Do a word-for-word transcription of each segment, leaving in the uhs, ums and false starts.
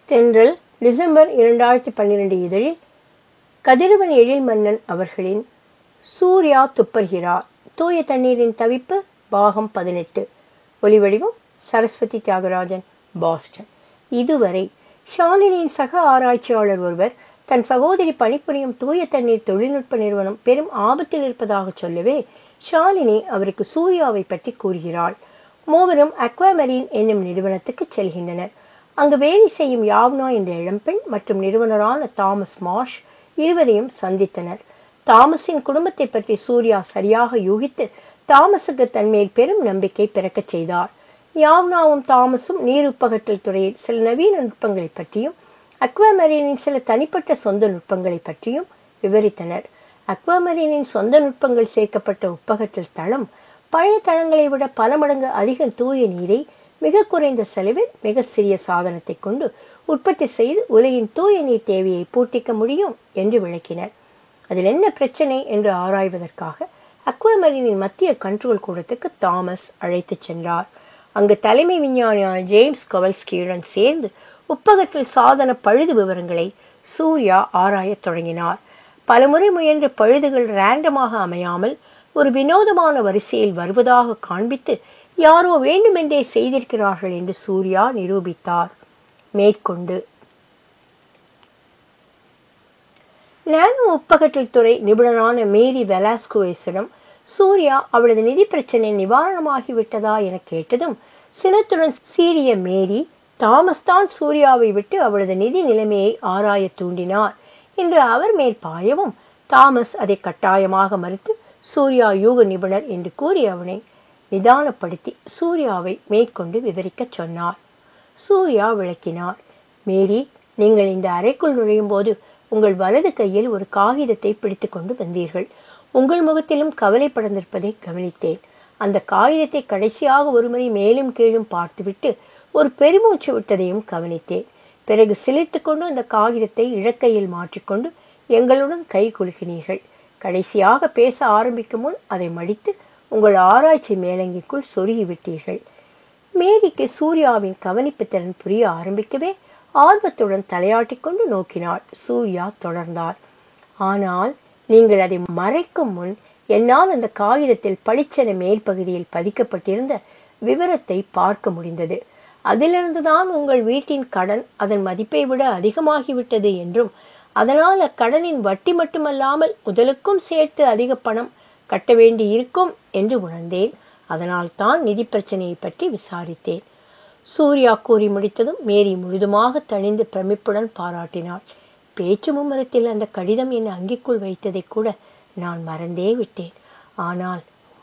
தென்றல் டிசம்பர் இரண்டாயிரத்தி பன்னிரண்டு இதழில் கதிரவன் எழில் மன்னன் அவர்களின் சூர்யா துப்பர்கிறார் தூய தண்ணீரின் தவிப்பு பாகம் பதினெட்டு. ஒலிவடிவம் சரஸ்வதி தியாகராஜன், பாஸ்டன். இதுவரை ஷாலினியின் சக ஆராய்ச்சியாளர் ஒருவர் தன் சகோதரி பணிபுரியும் தூய தண்ணீர் தொழில்நுட்ப நிறுவனம் பெரும் ஆபத்தில் இருப்பதாக சொல்லவே ஷாலினி அவருக்கு சூர்யாவை பற்றி கூறுகிறாள். மூவரும் அக்வாமரீன் என்னும் நிறுவனத்துக்கு செல்கின்றனர். அங்கு வேலை செய்யும் யாவ்னா என்ற இளம்பெண் மற்றும் நிறுவனரான தாமஸ் மார்ஷ் இருவரையும் சந்தித்தனர். தாமஸின் குடும்பத்தை பற்றி சூர்யா சரியாக யூகித்து தாமஸுக்கு தன்மேல் பெரும் நம்பிக்கை பிறக்கச் செய்தார். யாவ்னாவும் தாமஸும் நீர் உப்பகற்றல் துறையில் சில நவீன நுட்பங்களை பற்றியும் அக்வாமரீனின் சில தனிப்பட்ட சொந்த நுட்பங்களை பற்றியும் விவரித்தனர். அக்வாமரீனின் சொந்த நுட்பங்கள் சேர்க்கப்பட்ட உப்பகற்றல் தளம் பழைய தளங்களை விட பல மடங்கு அதிக தூய நீரை மிக குறைந்த செலவில் மிக சிறிய சாதனத்தை கொண்டு உற்பத்தி செய்து உலகின் தூய நீர் தேவையை பூர்த்திக்க முடியும் என்று விளக்கினர். அதில் என்ன பிரச்சனை என்று ஆராய்வதற்காக அக்வாமரீனின் மத்திய கண்ட்ரோல் கூடத்துக்கு தாமஸ் அழைத்து சென்றார். அங்கு தலைமை விஞ்ஞானியான ஜேம்ஸ் கவல்ஸ்கியுடன் சேர்ந்து உப்பகற்றல் சாதன பழுது விவரங்களை சூர்யா ஆராயத் தொடங்கினார். பலமுறை முயன்ற பழுதுகள் ரேண்டமாக அமையாமல் ஒரு வினோதமான வரிசையில் வருவதாக காண்பித்து யாரோ வேண்டுமென்றே செய்திருக்கிறார்கள் என்று சூர்யா நிரூபித்தார். மேற்கொண்டு நானோ உப்பகற்றல் துறை நிபுணரான மேரி வெலாஸ்குவேஸிடம் சூர்யா அவளது நிதி பிரச்சனை நிவாரணமாகிவிட்டதா என கேட்டதும் சினத்துடன் சீறிய மேரி தாமஸ் தான் சூர்யாவை விட்டு அவளது நிதி நிலைமையை ஆராய தூண்டினார் என்று அவர் மேல் பாயவும் தாமஸ் அதை கட்டாயமாக மறுத்து சூர்யா யூக நிபுணர் என்று கூறி அவனை நிதானப்படுத்தி சூர்யாவை மேற்கொண்டு விவரிக்க சொன்னார். சூர்யா விளக்கினார். மேரி, நீங்கள் இந்த அறைக்குள் நுழையும் போது உங்கள் வலது கையில் ஒரு காகிதத்தை பிடித்து கொண்டு வந்தீர்கள். உங்கள் முகத்திலும் கவலை படர்ந்திருப்பதை கவனித்தேன். அந்த காகிதத்தை கடைசியாக ஒருமுறை மேலும் கீழும் பார்த்துவிட்டு ஒரு பெருமூச்சு விட்டதையும் கவனித்தேன். பிறகு சிலிர்த்து கொண்டு அந்த காகிதத்தை இழக்கையில் மாற்றிக்கொண்டு எங்களுடன் கை குலுக்கினீர்கள். கடைசியாக பேச ஆரம்பிக்கும் முன் அதை மடித்து உங்கள் ஆராய்ச்சி மேலங்கிக்குள் சொருகிவிட்டீர்கள். மேரிக்கு சூர்யாவின் கவனிப்பு திறன் புரிய ஆரம்பிக்கவே ஆர்வத்துடன் தலையாட்டி கொண்டு நோக்கினாள். சூர்யா தொடர்ந்தார். ஆனால் நீங்கள் அதை மறைக்கும் முன் என்னால் அந்த காகிதத்தில் பளிச்சென மேல் பகுதியில் பதிக்கப்பட்டிருந்த விவரத்தை பார்க்க முடிந்தது. அதிலிருந்துதான் உங்கள் வீட்டின் கடன் அதன் மதிப்பை விட அதிகமாகிவிட்டது என்றும் அதனால் அக்கடனின் வட்டி மட்டுமல்லாமல் முதலுக்கும் சேர்த்து அதிக பணம் கட்ட வேண்டி இருக்கும் என்று உணர்ந்தேன். அதனால் தான் நிதி பிரச்சனையை பற்றி விசாரித்தேன். சூர்யா கூறி முடித்ததும் மேரி முழுதுமாக தணிந்து பிரமிப்புடன் பாராட்டினாள். பேச்சு மும்மரத்தில் அந்த கடிதம் என் அங்கிக்குள் வைத்ததை கூட நான் மறந்தே விட்டேன். ஆனால்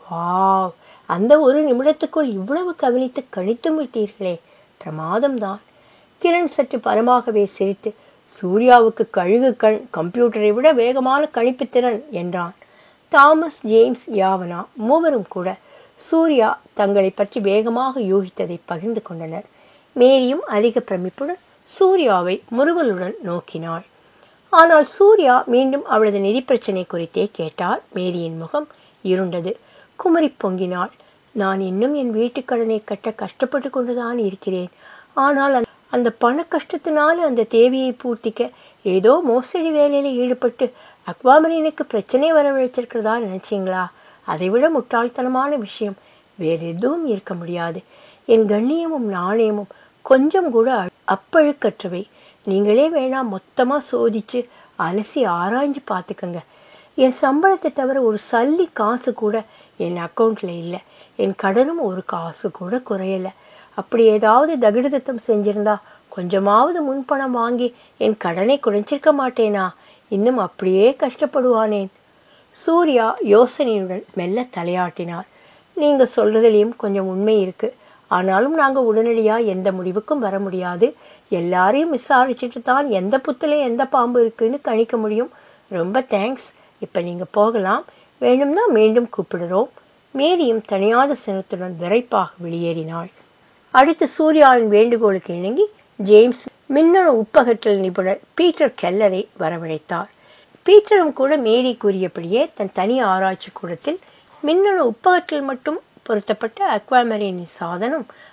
வாவ், அந்த ஒரு நிமிடத்துக்குள் இவ்வளவு கவனித்து கணித்தும் விட்டீர்களே, பிரமாதம்தான். கிரண் சற்று பலமாகவே சிரித்து சூர்யாவுக்கு கழுகு கண் கம்ப்யூட்டரை விட வேகமான கணிப்புத்திறன் என்றான். தாமஸ், ஜேம்ஸ், யாவனா மூவரும் கூட சூர்யா தங்களை பற்றி வேகமாக யூகித்ததை பகிர்ந்து கொண்டனர். மேரியும் அதிக பிரமிப்புடன் சூர்யாவை முறுவலுடன் நோக்கினாள். ஆனால் சூர்யா மீண்டும் அவளது நிதி பிரச்சனை குறித்தே கேட்டார். மேரியின் முகம் இருண்டது. குமரி பொங்கினாள். நான் இன்னும் என் வீட்டுக் கடனை கட்ட கஷ்டப்பட்டு கொண்டுதான் இருக்கிறேன். ஆனால் அந்த பண கஷ்டத்தினால அந்த தேவையை பூர்த்திக்க ஏதோ மோசடி வேலையில ஈடுபட்டு அக்வாமரீனுக்கு பிரச்சனை வரவழைச்சிருக்கிறதா நினைச்சீங்களா? அதை விட முட்டாள்தனமான விஷயம் வேற எதுவும் இருக்க முடியாது. என் கண்ணியமும் நாணயமும் கொஞ்சம் கூட அப்பழுக்கற்றவை. நீங்களே வேணா மொத்தமா சோதிச்சு அலசி ஆராய்ஞ்சு பார்த்துக்கங்க. என் சம்பளத்தை தவிர ஒரு சல்லி காசு கூட என் அக்கௌண்ட்ல இல்லை. என் கடனும் ஒரு காசு கூட குறையல. அப்படி ஏதாவது தகிடுதத்தம் செஞ்சிருந்தா கொஞ்சமாவது முன்பணம் வாங்கி என் கடனை குறைஞ்சிருக்க மாட்டேனா? இன்னும் அப்படியே கஷ்டப்படுவானேன். சூர்யா யோசனையுடன் மெல்ல தலையாட்டினார். நீங்க சொல்றதுலயும் கொஞ்சம் உண்மை இருக்கு. ஆனாலும் நாங்க உடனடியா எந்த முடிவுக்கும் வர முடியாது. எல்லாரையும் விசாரிச்சுட்டு தான் எந்த புத்துல எந்த பாம்பு இருக்குன்னு கணிக்க முடியும். ரொம்ப தேங்க்ஸ். இப்ப நீங்க போகலாம். வேணும்னா மீண்டும் கூப்பிடுறோம். மேரியும் தனியாத சினத்துடன் விரைப்பாக வெளியேறினாள். அடுத்து சூர்யாவின் வேண்டுகோளுக்கு இணங்கி ஜேம்ஸ் மின்னணு உப்பகற்றல் நிபுணர் பீட்டர் கெல்லரை வரவழைத்தார். பீட்டரும் கூட மேரி கூறியபடியே தன் தனி ஆராய்ச்சி கூடத்தில் மின்னணு உப்பகற்றல் மட்டும் பொருத்தப்பட்ட அக்வாமரீனின் சாதனம்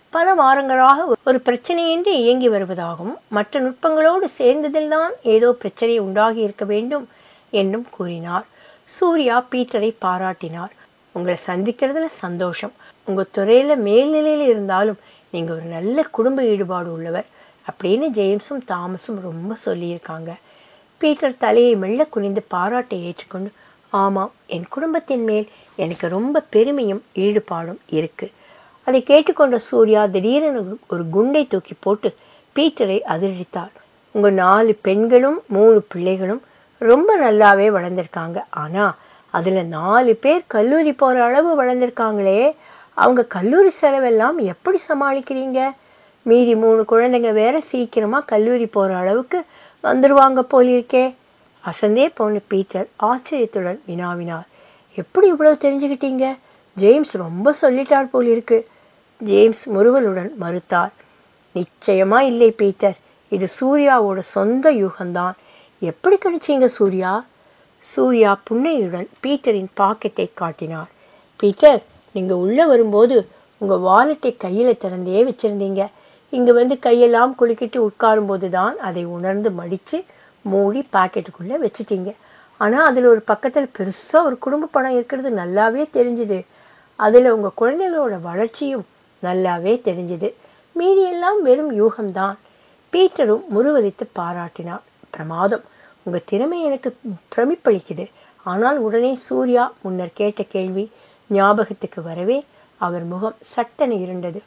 பல வாரங்களாக ஒரு பிரச்சனையின்றி இயங்கி வருவதாகவும் மற்ற நுட்பங்களோடு சேர்ந்ததில்தான் ஏதோ பிரச்சனை உண்டாகி இருக்க வேண்டும் என்றும் கூறினார். சூர்யா பீட்டரை பாராட்டினார். உங்களை சந்திக்கிறதுல சந்தோஷம். உங்க துறையில மேல்நிலையில இருந்தாலும் நீங்க ஒரு நல்ல குடும்ப ஈடுபாடு உள்ளவர் அப்படின்னு ஜேம்ஸும் தாமஸும் ரொம்ப சொல்லியிருக்காங்க. பீட்டர் தலையை மெல்ல குனிந்து பாராட்டை ஏற்றுக்கொண்டு, ஆமாம், என் குடும்பத்தின் மேல் எனக்கு ரொம்ப பெருமையும் ஈடுபாடும் இருக்கு. அதை கேட்டுக்கொண்ட சூர்யா திடீரென ஒரு குண்டை தூக்கி போட்டு பீட்டரை அதிரடித்தார். உங்க நாலு பெண்களும் மூணு பிள்ளைகளும் ரொம்ப நல்லாவே வளர்ந்திருக்காங்க. ஆனா அதுல நாலு பேர் கல்லூரி போற அளவு வளர்ந்திருக்காங்களே, அவங்க கல்லூரி செலவெல்லாம் எப்படி சமாளிக்கிறீங்க? மீதி மூணு குழந்தைங்க வேற சீக்கிரமா கல்லூரி போற அளவுக்கு வந்துருவாங்க போலிருக்கே. அசந்தே போன பீட்டர் ஆச்சரியத்துடன் வினாவினார். எப்படி இவ்வளவு தெரிஞ்சுக்கிட்டீங்க? ஜேம்ஸ் ரொம்ப சொல்லிட்டார் போலிருக்கு. ஜேம்ஸ் முறுவலுடன் மறுத்தார். நிச்சயமா இல்லை பீட்டர், இது சூர்யாவோட சொந்த யூகம்தான். எப்படி கணிச்சீங்க சூர்யா? சூர்யா புன்னையுடன் பீட்டரின் பாக்கெட்டை காட்டினார். பீட்டர், நீங்க உள்ள வரும்போது உங்க வாலெட்டை கையில திறந்தே வச்சிருந்தீங்க. இங்க வந்து கையெல்லாம் குலுக்கிட்டு உட்காரும் போதுதான் அதை உணர்ந்து மடிச்சு மூடி பாக்கெட்டுக்குள்ள வச்சுட்டீங்க. ஆனா அதுல ஒரு பக்கத்துல பெருசா ஒரு குடும்ப படம் இருக்கிறது நல்லாவே தெரிஞ்சுது. அதுல உங்க குழந்தைகளோட வளர்ச்சியும் நல்லாவே தெரிஞ்சுது. மீதி எல்லாம் வெறும் யூகம்தான். பீட்டரும் முறுவலித்து பாராட்டினார். பிரமாதம், உங்க திறமை எனக்கு பிரமிப்பளிக்குது. ஆனால் உடனே சூர்யா முன்னர் கேட்ட கேள்வி ஞாபகத்துக்கு வரவே அவர் முகம் சட்டென இருண்டது.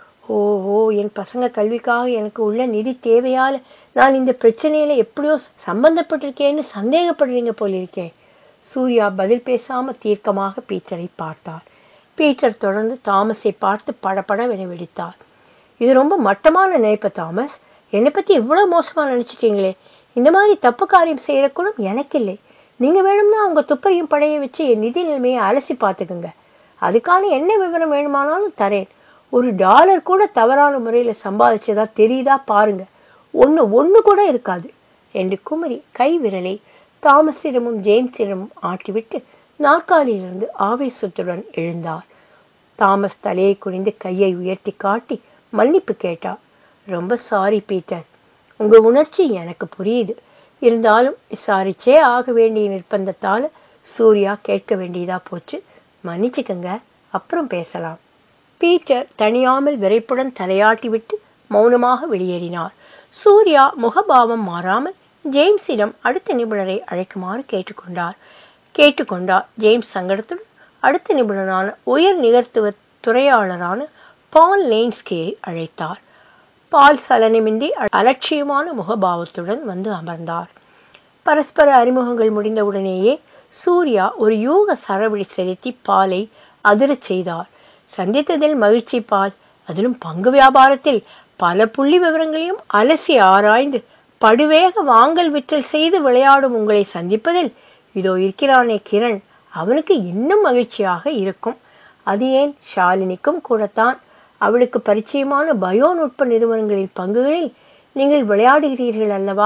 ஓஹோ, என் பசங்க கல்விக்காக எனக்கு உள்ள நிதி தேவையால நான் இந்த பிரச்சனையில எப்படியோ சம்பந்தப்பட்டிருக்கேன்னு சந்தேகப்படுறீங்க போலிருக்கேன். சூர்யா பதில் பேசாம தீர்க்கமாக பீட்டரை பார்த்தார். பீட்டர் தொடர்ந்து தாமஸை பார்த்து படபடவென வெடித்தார். இது ரொம்ப மட்டமான நினைப்பு தாமஸ். என்னை பத்தி இவ்வளவு மோசமா நினைச்சிட்டீங்களே. இந்த மாதிரி தப்பு காரியம் செய்யற குணம் எனக்கு இல்லை. நீங்க வேணும்னா அவங்க துப்பையும் படைய வச்சு என் நிதி நிலைமையை அலசி பார்த்துக்குங்க. அதுக்கான என்ன விவரம் வேணுமானாலும் தரேன். ஒரு டாலர் கூட தவறான முறையில சம்பாதிச்சதா தெரியுதா பாருங்க. ஒண்ணு ஒண்ணு கூட இருக்காது என்று குமரி கை விரலை தாமஸிடமும் ஜேம்ஸிடமும் ஆட்டிவிட்டு நாற்காலியிலிருந்து ஆவேசத்துடன் எழுந்தார். தாமஸ் தலையை குனிந்து கையை உயர்த்தி காட்டி மன்னிப்பு கேட்டார். ரொம்ப சாரி பீட்டர், உங்க உணர்ச்சி எனக்கு புரியுது. இருந்தாலும் விசாரிச்சே ஆக வேண்டிய நிர்பந்தத்தால சூர்யா கேட்க வேண்டியதா போச்சு. மன்னிச்சுக்கங்க, அப்புறம் பேசலாம். பீட்டர் தனியாமல் விரைப்புடன் தலையாட்டி விட்டு மௌனமாக வெளியேறினார். சூர்யா முகபாவம் மாறாமல் ஜேம்ஸிடம் அடுத்த நிபுணரை அழைக்குமாறு கேட்டுக்கொண்டார் கேட்டுக்கொண்டார் ஜேம்ஸ் சங்கடத்துடன் அடுத்த நிபுணரான உயர் நிகழ்த்துவ துறையாளரான பால் லேன்ஸ்கியை அழைத்தார். பால் சலனமின்றி அலட்சியமான முகபாவத்துடன் வந்து அமர்ந்தார். பரஸ்பர அறிமுகங்கள் முடிந்தவுடனேயே சூர்யா ஒரு யூக சரவெடி செலுத்தி பாலை அதிரச் செய்தார். சந்தித்ததில் மகிழ்ச்சி பால். அதிலும் பங்கு வியாபாரத்தில் பல புள்ளி விவரங்களையும் அலசி ஆராய்ந்து படுவேக வாங்கல் விற்றல் செய்து விளையாடும் உங்களை சந்திப்பதில் இதோ இருக்கிறானே கிரண், அவனுக்கு இன்னும் மகிழ்ச்சியாக இருக்கும். அது ஏன், ஷாலினிக்கும் கூடத்தான். அவளுக்கு பரிச்சயமான பயோ நுட்ப நிறுவனங்களின் பங்குகளில் நீங்கள் விளையாடுகிறீர்கள் அல்லவா?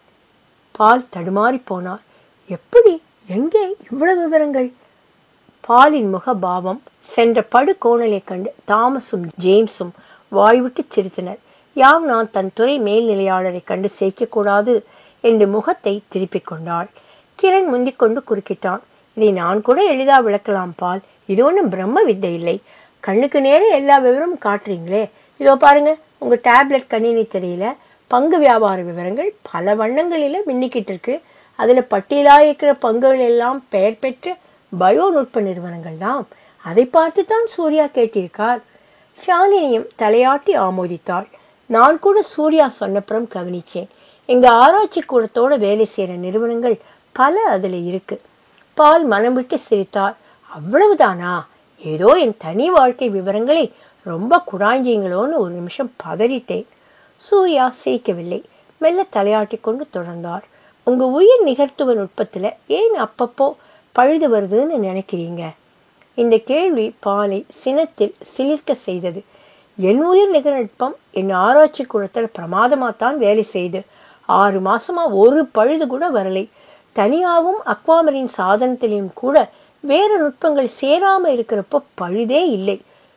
பால் தடுமாறி போனார். எப்படி, எங்கே இவ்வளவு விவரங்கள்? பாலின் முக பாவம் சென்ற படு கோணலை கண்டு தாமஸும் ஜேம்ஸும் வாய்விட்டு சிரித்தனர். யாவ் நான் தன் துறை மேல்நிலையாளரை கண்டு சேர்க்கக்கூடாது என்று முகத்தை திருப்பிக் கொண்டாள். கிரண் முந்திக்கொண்டு குறுக்கிட்டான். இதை நான் கூட எளிதா விளக்கலாம் பால். இது ஒன்றும் பிரம்ம வித்தை இல்லை. கண்ணுக்கு நேரே எல்லா விவரமும் காட்டுறீங்களே. இதோ பாருங்க, உங்க டேப்லெட் கணினி தெரியல பங்கு வியாபார விவரங்கள் பல வண்ணங்களில மின்னிக்கிட்டு இருக்கு. அதுல பட்டியலா இருக்கிற பங்குகள் எல்லாம் பெயர் பெற்ற பயோ நுட்ப நிறுவனங்கள் தான். அதை பார்த்து தான் சூர்யா கேட்டிருக்கார். ஷாலினியும் தலையாட்டி ஆமோதித்தாள். நான் கூட சூர்யா சொன்னப்புறம் கவனிச்சேன். எங்க ஆராய்ச்சி கூடத்தோட வேலை செய்யற நிறுவனங்கள் பல அதுல இருக்கு. பால் மனம் விட்டு சிரித்தார். அவ்வளவுதானா? ஏதோ என் தனி வாழ்க்கை விவரங்களை ரொம்ப குடாய்ஞ்சீங்களோன்னு ஒரு நிமிஷம் பதறிட்டேன். சூர்யா சிரிக்கவில்லை. மெல்ல தலையாட்டி கொண்டு தொடர்ந்தார். உங்க உயிர் நிகழ்த்துவ நுட்பத்துல ஏன் அப்பப்போ பழுது வருதுன்னு நினைக்கிறீங்க? இந்த கேள்வி பாலை சினத்தில் சிலிர்க்க செய்தது. என் உயிர் நிகழ்நுட்பம் என் ஆராய்ச்சி கூடத்துல பிரமாதமாத்தான் வேலை செய்து. ஆறு மாசமா ஒரு பழுது கூட வரலை. தனியாவும் அக்வாமரின் சாதனத்திலையும் கூட வேற நுட்பங்கள் சேராம இருக்கிறப்போ பழுதே இல்லை.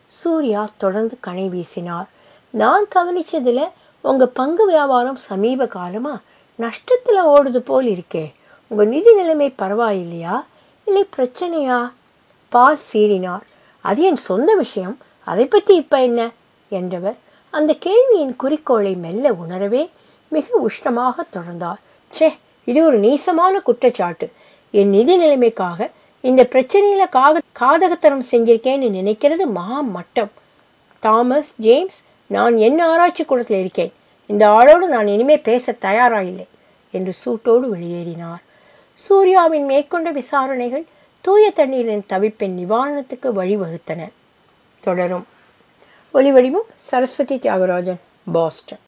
சூர்யா தொடர்ந்து கணை வீசினார். நான் கவனிச்சதுல உங்க பங்கு வியாபாரம் சமீப காலமா நஷ்டத்துல ஓடுது போல் இருக்கே. உங்க நிதி நிலைமை பரவாயில்லையா, இல்லை பிரச்சனையா? பால் சீறினார். அது என் சொந்த விஷயம், அதை பத்தி இப்ப என்ன என்றவர் அந்த கேள்வியின் குறிக்கோளை மெல்ல உணரவே மிக உஷ்ணமாக தொடர்ந்தார். சே, இது ஒரு நீசமான குற்றச்சாட்டு. என் நிதி நிலைமைக்காக இந்த பிரச்சனையில காக காதகத்தனம் செஞ்சிருக்கேன்னு நினைக்கிறது மகா மட்டம். தாமஸ் ஜேம்ஸ், நான் என்ன ஆராய்ச்சி கூடத்துல இருக்கேன். இந்த ஆளோடு நான் இனிமே பேச தயாராயில்லை என்று சூட்டோடு வெளியேறினார். சூர்யாவின் மேற்கொண்ட விசாரணைகள் தூய தண்ணீரின் தவிப்பின் நிவாரணத்துக்கு வழிவகுத்தன. தொடரும். ஒலிவடிவம் சரஸ்வதி தியாகராஜன், பாஸ்டன்.